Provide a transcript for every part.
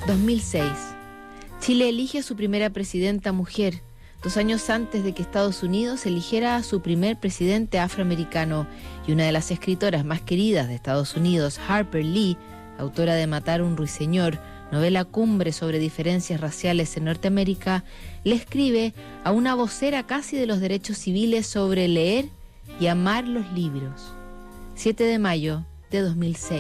2006. Chile elige a su primera presidenta mujer, 2 años antes de que Estados Unidos eligiera a su primer presidente afroamericano, y una de las escritoras más queridas de Estados Unidos, Harper Lee, autora de Matar a un ruiseñor, novela cumbre sobre diferencias raciales en Norteamérica, le escribe a una vocera casi de los derechos civiles sobre leer y amar los libros. 7 de mayo de 2006.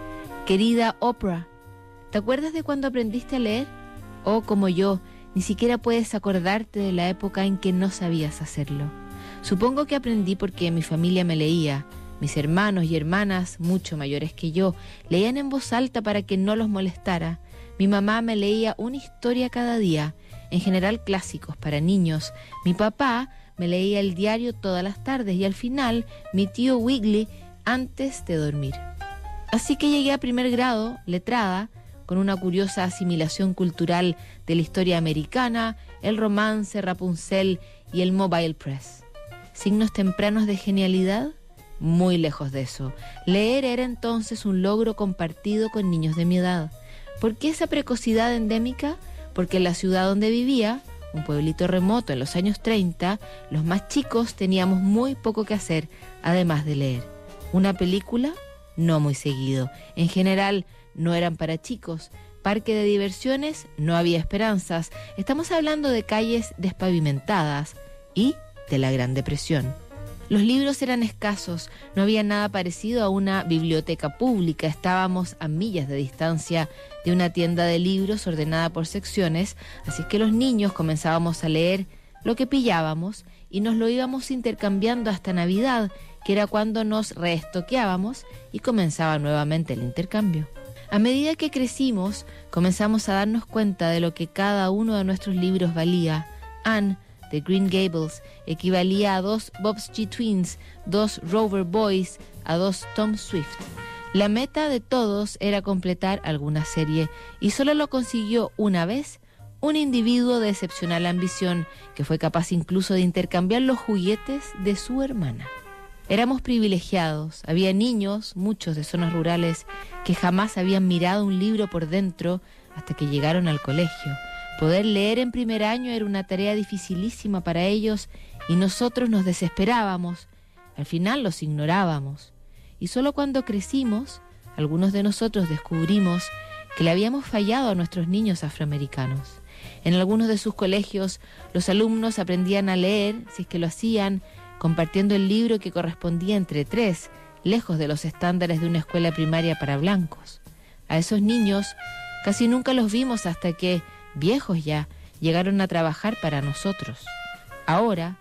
Querida Oprah, ¿te acuerdas de cuando aprendiste a leer? O, como yo, ni siquiera puedes acordarte de la época en que no sabías hacerlo. Supongo que aprendí porque mi familia me leía. Mis hermanos y hermanas, mucho mayores que yo, leían en voz alta para que no los molestara. Mi mamá me leía una historia cada día, en general clásicos para niños. Mi papá me leía el diario todas las tardes y al final mi tío Wiggly antes de dormir. Así que llegué a primer grado, letrada, con una curiosa asimilación cultural de la historia americana, el romance, Rapunzel y el Mobile Press. ¿Signos tempranos de genialidad? Muy lejos de eso. Leer era entonces un logro compartido con niños de mi edad. ¿Por qué esa precocidad endémica? Porque en la ciudad donde vivía, un pueblito remoto en los años 30, los más chicos teníamos muy poco que hacer, además de leer. ¿Una película? No muy seguido. En general, no eran para chicos. Parque de diversiones, no había esperanzas. Estamos hablando de calles despavimentadas y de la Gran Depresión. Los libros eran escasos, no había nada parecido a una biblioteca pública. Estábamos a millas de distancia de una tienda de libros ordenada por secciones, así que los niños comenzábamos a leer lo que pillábamos y nos lo íbamos intercambiando hasta Navidad, que era cuando nos reestoqueábamos y comenzaba nuevamente el intercambio. A medida que crecimos, comenzamos a darnos cuenta de lo que cada uno de nuestros libros valía. Anne, de Green Gables, equivalía a 2 Bob's G Twins, 2 Rover Boys, a 2 Tom Swift. La meta de todos era completar alguna serie, y solo lo consiguió una vez un individuo de excepcional ambición, que fue capaz incluso de intercambiar los juguetes de su hermana. Éramos privilegiados, había niños, muchos de zonas rurales, que jamás habían mirado un libro por dentro hasta que llegaron al colegio. Poder leer en primer año era una tarea dificilísima para ellos y nosotros nos desesperábamos. Al final los ignorábamos. Y solo cuando crecimos, algunos de nosotros descubrimos que le habíamos fallado a nuestros niños afroamericanos. En algunos de sus colegios, los alumnos aprendían a leer, si es que lo hacían, compartiendo el libro que correspondía entre 3, lejos de los estándares de una escuela primaria para blancos. A esos niños casi nunca los vimos hasta que, viejos ya, llegaron a trabajar para nosotros. Ahora,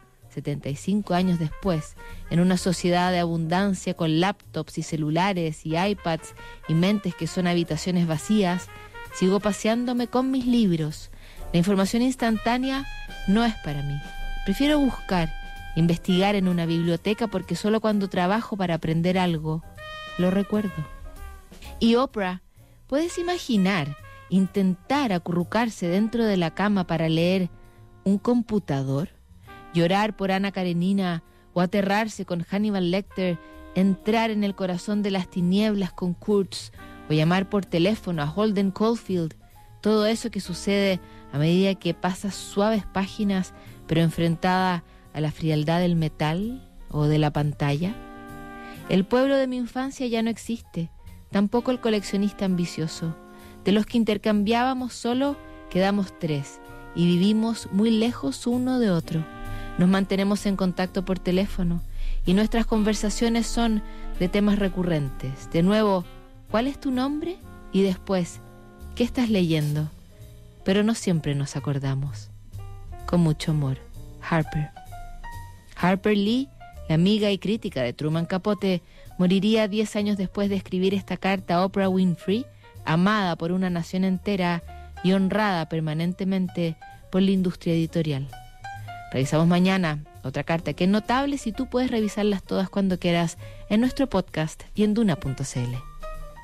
75 años después, en una sociedad de abundancia con laptops y celulares y iPads y mentes que son habitaciones vacías, sigo paseándome con mis libros. La información instantánea no es para mí. Prefiero buscar, investigar en una biblioteca porque solo cuando trabajo para aprender algo, lo recuerdo. Y Oprah, ¿puedes imaginar intentar acurrucarse dentro de la cama para leer un computador? Llorar por Ana Karenina o aterrarse con Hannibal Lecter, entrar en el corazón de las tinieblas con Kurtz o llamar por teléfono a Holden Caulfield. Todo eso que sucede a medida que pasas suaves páginas pero enfrentada a la frialdad del metal o de la pantalla. El pueblo de mi infancia ya no existe, tampoco el coleccionista ambicioso. De los que intercambiábamos solo quedamos 3 y vivimos muy lejos uno de otro. Nos mantenemos en contacto por teléfono y nuestras conversaciones son de temas recurrentes. De nuevo, ¿cuál es tu nombre? Y después, ¿qué estás leyendo? Pero no siempre nos acordamos. Con mucho amor, Harper. Harper Lee, la amiga y crítica de Truman Capote, moriría 10 años después de escribir esta carta a Oprah Winfrey, amada por una nación entera y honrada permanentemente por la industria editorial. Revisamos mañana otra carta que es notable si tú puedes revisarlas todas cuando quieras en nuestro podcast y en Duna.cl.